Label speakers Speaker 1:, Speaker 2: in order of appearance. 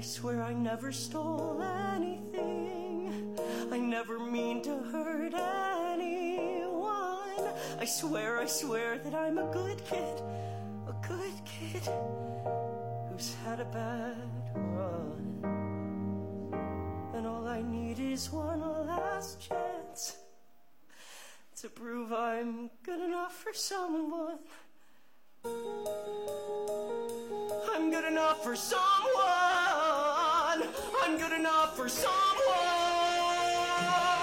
Speaker 1: swear I never stole anything. I never mean to hurt anyone. I swear that I'm a good kid who's had a bad run. And all I need is one last chance to prove I'm good enough for someone. I'm good enough for someone. I'm good enough for someone.